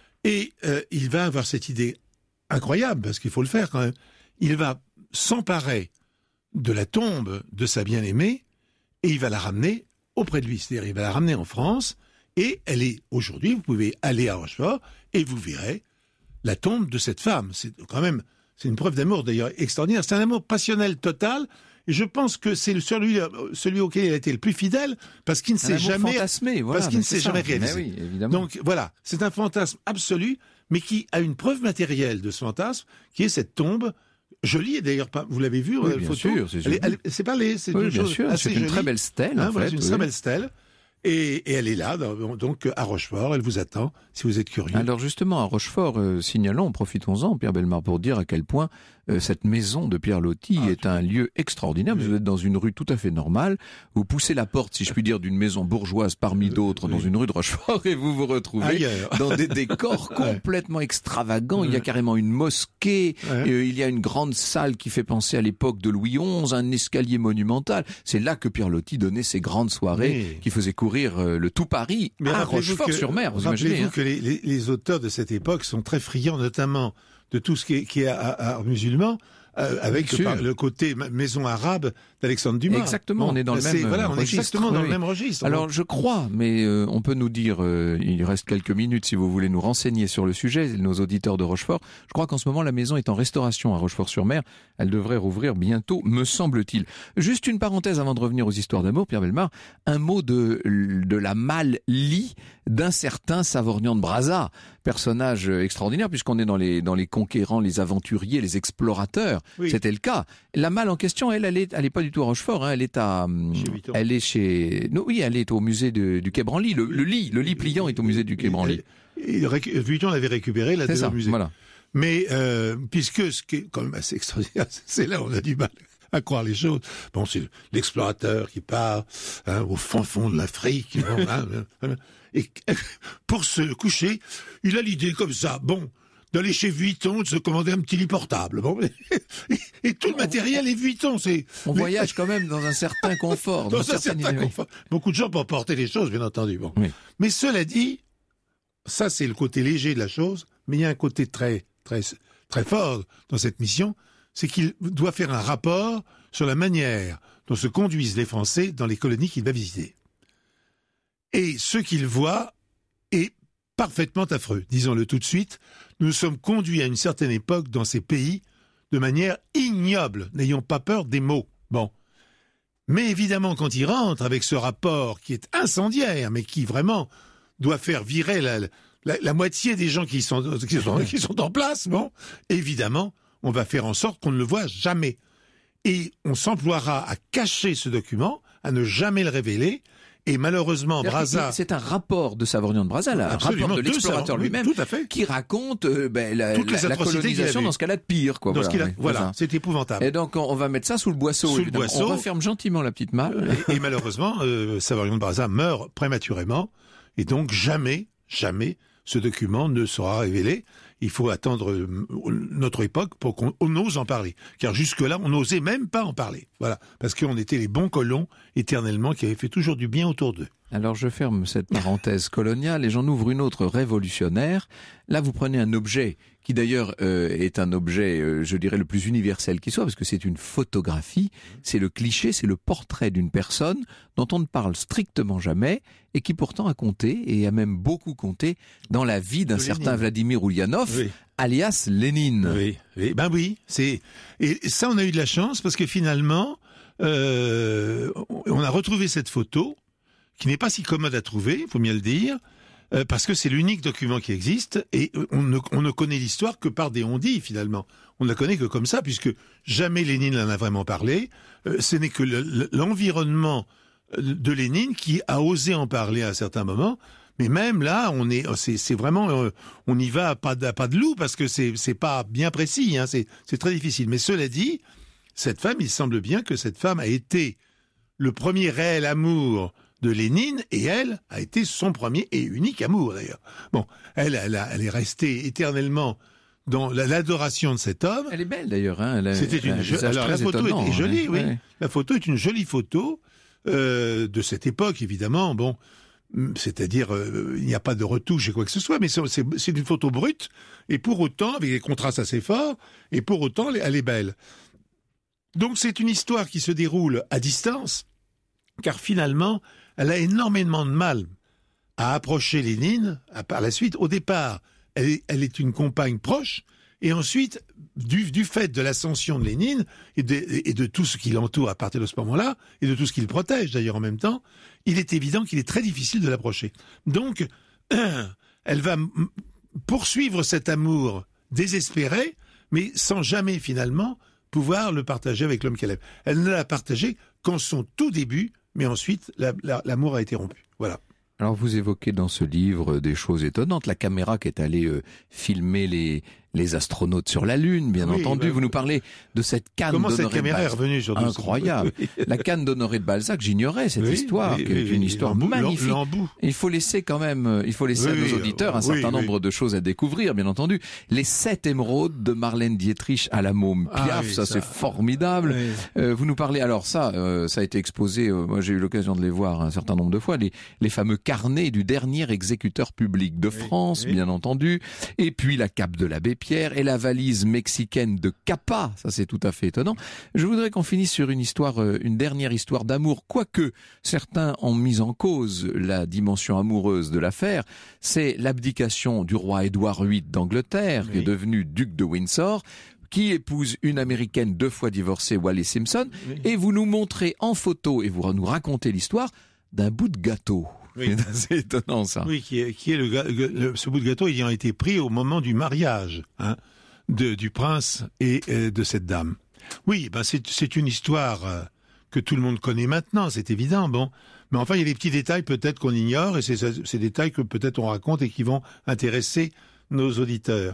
Et il va avoir cette idée incroyable, parce qu'il faut le faire quand même. Il va s'emparer de la tombe de sa bien-aimée et il va la ramener auprès de lui. C'est-à-dire il va la ramener en France et elle est aujourd'hui, vous pouvez aller à Rochefort et vous verrez la tombe de cette femme. C'est une preuve d'amour d'ailleurs extraordinaire. C'est un amour passionnel total. Et je pense que c'est celui auquel il a été le plus fidèle, parce qu'il ne s'est jamais fantasmé, voilà, parce qu'il ne s'est jamais réalisé. Oui, évidemment. Donc voilà, c'est un fantasme absolu, mais qui a une preuve matérielle de ce fantasme, qui est cette tombe jolie. Et d'ailleurs, vous l'avez vu, oui, la bien photo. Sûr, c'est pas laid, c'est une chose assez jolie. C'est une très belle stèle. En fait, une très belle stèle. Et elle est là, donc à Rochefort, elle vous attend, si vous êtes curieux. Alors justement, à Rochefort, signalons, profitons-en, Pierre Bellemare, pour dire à quel point cette maison de Pierre Loti est un lieu extraordinaire. Vous êtes dans une rue tout à fait normale, vous poussez la porte, si je puis dire, d'une maison bourgeoise parmi d'autres dans une rue de Rochefort, et vous vous retrouvez dans des décors complètement extravagants. Il y a carrément une mosquée, il y a une grande salle qui fait penser à l'époque de Louis XI, un escalier monumental. C'est là que Pierre Loti donnait ses grandes soirées qui faisaient courir le tout Paris à Rochefort-sur-Mer. Vous imaginez, rappelez-vous que les auteurs de cette époque sont très friands, notamment de tout ce qui est art musulman, avec le côté maison arabe d'Alexandre Dumas. Exactement, on est dans le même registre. On est exactement dans le même registre. Alors je crois, mais on peut nous dire, il reste quelques minutes si vous voulez nous renseigner sur le sujet, nos auditeurs de Rochefort, je crois qu'en ce moment la maison est en restauration à Rochefort-sur-Mer, elle devrait rouvrir bientôt, me semble-t-il. Juste une parenthèse avant de revenir aux histoires d'amour, Pierre Bellemare, un mot de la Mal-Lie d'un certain Savorgnan de Brazza, personnage extraordinaire puisqu'on est dans les conquérants, les aventuriers, les explorateurs. Oui. C'était le cas. La Malle en question, elle est pas du tout à Rochefort, hein, elle est elle est au musée du Quai Branly. Le lit pliant est au musée du Quai Branly. Vuitton l'avait récupéré là au musée. Voilà. Mais puisque ce qui est quand même assez extraordinaire, c'est là où on a du mal à croire les choses. Bon, c'est l'explorateur qui part au fond de l'Afrique. Et pour se coucher, il a l'idée comme ça. Bon. D'aller chez Vuitton, de se commander un petit lit portable. Bon, et tout le matériel est Vuitton. On voyage quand même dans un certain confort. Dans un certain confort. Beaucoup de gens pour porter les choses, bien entendu. Bon. Oui. Mais cela dit, ça c'est le côté léger de la chose, mais il y a un côté très, très, très fort dans cette mission, c'est qu'il doit faire un rapport sur la manière dont se conduisent les Français dans les colonies qu'il va visiter. Et ce qu'il voit est parfaitement affreux, disons-le tout de suite. Nous sommes conduits à une certaine époque dans ces pays de manière ignoble. N'ayons pas peur des mots. Bon. Mais évidemment, quand il rentre avec ce rapport qui est incendiaire, mais qui vraiment doit faire virer la moitié des gens qui sont en place, bon, évidemment, on va faire en sorte qu'on ne le voit jamais. Et on s'emploiera à cacher ce document, à ne jamais le révéler. Et malheureusement, Brazza... C'est un rapport de Savorgnan de Brazza, là, un rapport de l'explorateur lui-même, tout à fait, qui raconte la colonisation dans ce cas-là de pire. Quoi. Voilà, c'est épouvantable. Et donc on va mettre ça sous le boisseau. On referme gentiment la petite malle. Et malheureusement, Savorgnan de Brazza meurt prématurément. Et donc jamais ce document ne sera révélé. Il faut attendre notre époque pour qu'on ose en parler. Car jusque-là, on n'osait même pas en parler. Voilà. Parce qu'on était les bons colons, éternellement, qui avaient fait toujours du bien autour d'eux. Alors je ferme cette parenthèse coloniale et j'en ouvre une autre révolutionnaire. Là, vous prenez un objet qui d'ailleurs est un objet, je dirais, le plus universel qui soit, parce que c'est une photographie, c'est le cliché, c'est le portrait d'une personne dont on ne parle strictement jamais et qui pourtant a compté, et a même beaucoup compté, dans la vie d'un certain Vladimir Ulyanov, alias Lénine. Oui. Et ça, on a eu de la chance, parce que finalement, on a retrouvé cette photo, qui n'est pas si commode à trouver, il faut bien le dire, parce que c'est l'unique document qui existe, et on ne connaît l'histoire que par des on-dit, finalement. On ne la connaît que comme ça, puisque jamais Lénine n'en a vraiment parlé. Ce n'est que l'environnement de Lénine qui a osé en parler à un certain moment. Mais même là, c'est vraiment, on y va à pas de loup, parce que c'est pas bien précis, hein, c'est très difficile. Mais cela dit, cette femme, il semble bien que cette femme a été le premier réel amour de Lénine, et elle a été son premier et unique amour, d'ailleurs. Bon, elle est restée éternellement dans l'adoration de cet homme. Elle est belle, d'ailleurs. Hein. Alors, la photo est jolie, oui. Ouais. La photo est une jolie photo de cette époque, évidemment. Bon, c'est-à-dire, il n'y a pas de retouche et quoi que ce soit, mais c'est une photo brute, et pour autant, avec des contrastes assez forts, et pour autant, elle est belle. Donc, c'est une histoire qui se déroule à distance, car finalement, elle a énormément de mal à approcher Lénine par la suite. Au départ, elle est une compagne proche, et ensuite, du fait de l'ascension de Lénine et de tout ce qui l'entoure à partir de ce moment-là, et de tout ce qui le protège d'ailleurs en même temps, il est évident qu'il est très difficile de l'approcher. Donc, elle va poursuivre cet amour désespéré, mais sans jamais finalement pouvoir le partager avec l'homme qu'elle aime. Elle ne l'a partagé qu'en son tout début, mais ensuite, l'amour a été rompu. Voilà. Alors vous évoquez dans ce livre des choses étonnantes, la caméra qui est allée filmer les astronautes sur la Lune, bien entendu. Vous nous parlez de cette canne d'Honoré de Balzac. Comment cette caméra est revenue sur Incroyable. La canne d'Honoré de Balzac, j'ignorais cette histoire, qui est une histoire magnifique. Il faut laisser quand même, à nos auditeurs un certain nombre de choses à découvrir, bien entendu. Les 7 émeraudes de Marlène Dietrich à la Môme Piaf, c'est formidable. Vous nous parlez, alors ça a été exposé, moi j'ai eu l'occasion de les voir un certain nombre de fois, les fameux carnets du dernier exécuteur public de France, bien entendu. Et puis la cape de l'abbé Pierre et la valise mexicaine de Capa, ça c'est tout à fait étonnant. Je voudrais qu'on finisse sur une dernière histoire d'amour, quoique certains ont mis en cause la dimension amoureuse de l'affaire. C'est l'abdication du roi Édouard VIII d'Angleterre, qui est devenu duc de Windsor, qui épouse une américaine 2 fois divorcée, Wallis Simpson, et vous nous montrez en photo, et vous nous racontez l'histoire d'un bout de gâteau. Oui. C'est étonnant ça. Oui, qui est ce bout de gâteau ayant été pris au moment du mariage du prince et de cette dame. Oui, c'est une histoire que tout le monde connaît maintenant, c'est évident. Bon, mais enfin il y a des petits détails peut-être qu'on ignore, et c'est ces détails que peut-être on raconte et qui vont intéresser nos auditeurs.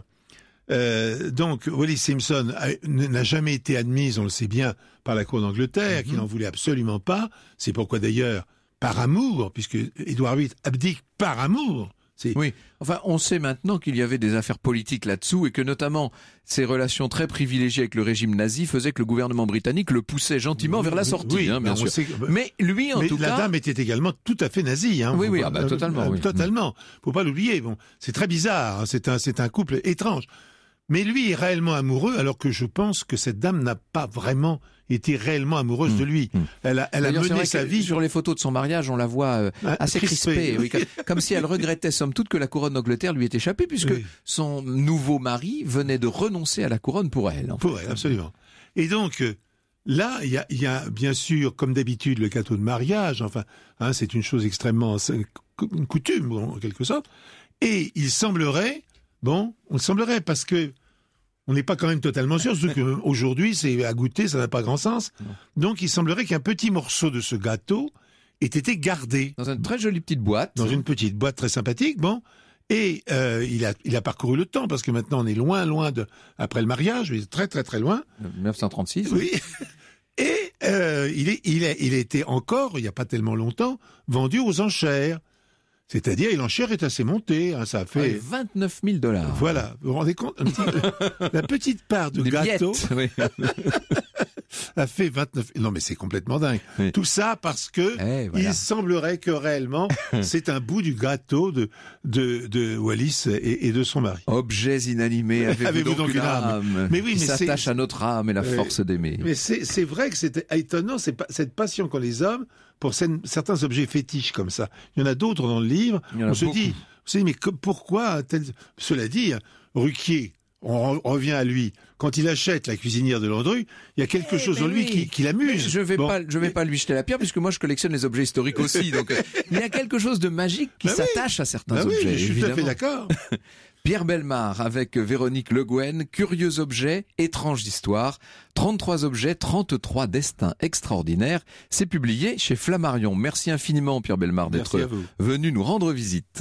Donc Wallis Simpson n'a jamais été admise, on le sait bien, par la cour d'Angleterre, qui n'en voulait absolument pas. C'est pourquoi d'ailleurs, par amour, puisque Édouard VIII abdique par amour. Oui, enfin on sait maintenant qu'il y avait des affaires politiques là-dessous, et que notamment ces relations très privilégiées avec le régime nazi faisaient que le gouvernement britannique le poussait gentiment vers la sortie, bien sûr. Mais lui, en tout cas... la dame était également tout à fait nazie. Totalement. Totalement. Faut pas l'oublier. Bon, c'est très bizarre, c'est un couple étrange. Mais lui est réellement amoureux, alors que je pense que cette dame n'a pas vraiment été réellement amoureuse de lui. Elle a mené sa vie. Sur les photos de son mariage, on la voit assez crispée. Oui, comme si elle regrettait somme toute que la couronne d'Angleterre lui ait échappé, puisque son nouveau mari venait de renoncer à la couronne pour elle. Pour elle, absolument. Et donc, là, il y a bien sûr, comme d'habitude, le gâteau de mariage. Enfin, c'est une chose extrêmement... une coutume, en quelque sorte. Et il semblerait... parce que on n'est pas quand même totalement sûr, surtout qu'aujourd'hui, c'est à goûter, ça n'a pas grand sens. Donc, il semblerait qu'un petit morceau de ce gâteau ait été gardé. Dans une très jolie petite boîte. Dans une petite boîte très sympathique, bon. Et il a parcouru le temps, parce que maintenant on est loin après le mariage, mais très très très loin. 1936. Oui. Et il a été encore, il n'y a pas tellement longtemps, vendu aux enchères. C'est-à-dire, l'enchère est assez montée, hein, ça a fait... 29 000 $. Voilà, vous vous rendez compte la petite part de gâteau oui. a fait 29... Non mais c'est complètement dingue. Oui. Tout ça parce que il semblerait que réellement, c'est un bout du gâteau de Wallis et de son mari. Objets inanimés, avez-vous donc une âme mais oui, qui mais s'attache à notre âme et la force d'aimer. Mais c'est vrai que c'est étonnant, cette passion qu'ont les hommes pour certains objets fétiches comme ça. Il y en a d'autres dans le livre. On se dit, mais pourquoi Cela dit, Ruquier, on revient à lui. Quand il achète la cuisinière de Landru, il y a quelque chose en lui qui l'amuse. Je vais pas lui jeter la pierre, puisque moi je collectionne les objets historiques aussi. Donc il y a quelque chose de magique qui s'attache à certains objets. Oui, je suis évidemment. tout à fait d'accord. Pierre Bellemare avec Véronique Le Guen, Curieux objets, étranges histoires, 33 objets, 33 destins extraordinaires. C'est publié chez Flammarion. Merci infiniment Pierre Bellemare d'être venu nous rendre visite.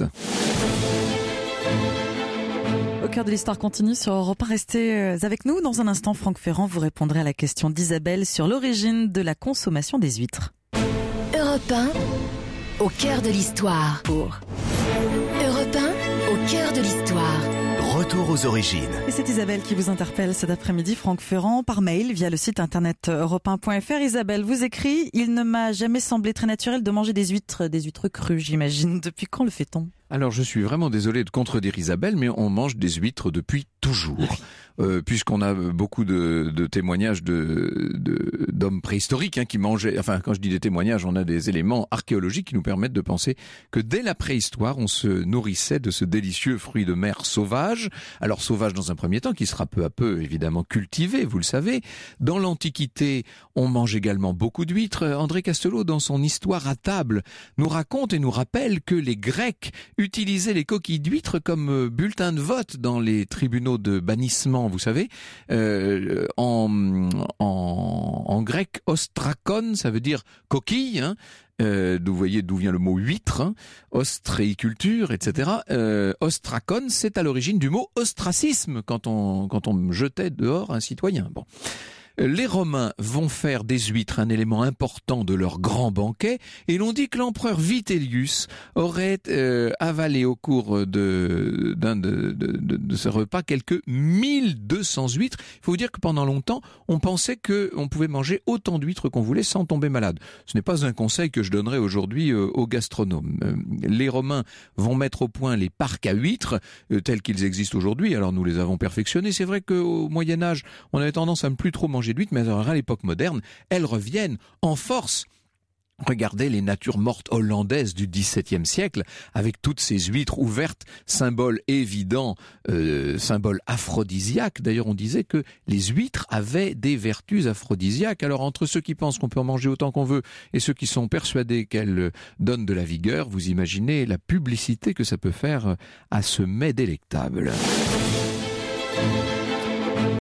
Au cœur de l'histoire continue sur Europe 1. Restez avec nous. Dans un instant, Franck Ferrand, vous répondrez à la question d'Isabelle sur l'origine de la consommation des huîtres. Europe 1, au cœur de l'histoire. Europe 1, au cœur de l'histoire. Retour aux origines. Et c'est Isabelle qui vous interpelle cet après-midi, Franck Ferrand, par mail via le site internet europe1.fr. Isabelle vous écrit: il ne m'a jamais semblé très naturel de manger des huîtres crues, j'imagine. Depuis quand le fait-on ? Alors je suis vraiment désolé de contredire Isabelle, mais on mange des huîtres depuis toujours. Puisqu'on a beaucoup de témoignages d'hommes préhistoriques qui mangeaient, enfin quand je dis des témoignages, on a des éléments archéologiques qui nous permettent de penser que dès la préhistoire, on se nourrissait de ce délicieux fruit de mer sauvage. Alors sauvage dans un premier temps, qui sera peu à peu évidemment cultivé, vous le savez. Dans l'Antiquité, on mange également beaucoup d'huîtres. André Castelot, dans son Histoire à table, nous raconte et nous rappelle que les Grecs utilisaient les coquilles d'huîtres comme bulletin de vote dans les tribunaux de bannissement. Vous savez, en grec, ostrakon, ça veut dire coquille, vous voyez d'où vient le mot huître, ostréiculture, etc. Ostrakon, c'est à l'origine du mot ostracisme, quand on jetait dehors un citoyen. Bon. Les Romains vont faire des huîtres un élément important de leur grand banquet, et l'on dit que l'empereur Vitellius aurait avalé au cours de ce repas quelques 1200 huîtres. Il faut vous dire que pendant longtemps, on pensait qu'on pouvait manger autant d'huîtres qu'on voulait sans tomber malade. Ce n'est pas un conseil que je donnerais aujourd'hui aux gastronomes. Les Romains vont mettre au point les parcs à huîtres tels qu'ils existent aujourd'hui. Alors nous les avons perfectionnés. C'est vrai qu'au Moyen-Âge, on avait tendance à ne plus trop manger d'huîtres, mais à l'époque moderne, elles reviennent en force. Regardez les natures mortes hollandaises du XVIIe siècle, avec toutes ces huîtres ouvertes, symbole évident, symbole aphrodisiaque. D'ailleurs, on disait que les huîtres avaient des vertus aphrodisiaques. Alors, entre ceux qui pensent qu'on peut en manger autant qu'on veut et ceux qui sont persuadés qu'elles donnent de la vigueur, vous imaginez la publicité que ça peut faire à ce mets délectable.